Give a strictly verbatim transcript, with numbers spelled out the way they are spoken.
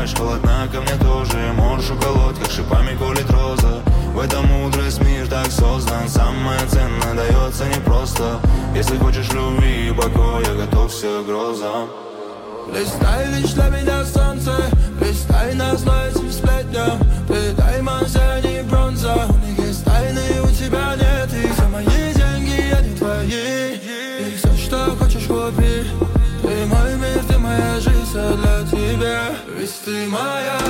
бываешь холодна ко мне тоже. Можешь уколоть, как шипами колет роза. В этом мудрость, мир так создан. Самое ценное дается непросто. Если хочешь любви и покоя, готовься к грозам. Листай лишь для меня солнце, листай назло этим сплетням. Ты даймон, зелень и бронза. У них есть тайны, у тебя нет их. За мои деньги, они твои. И все, что хочешь, купи. Ты мой мир, ты моя жизнь, а для тебя ведь ты моя.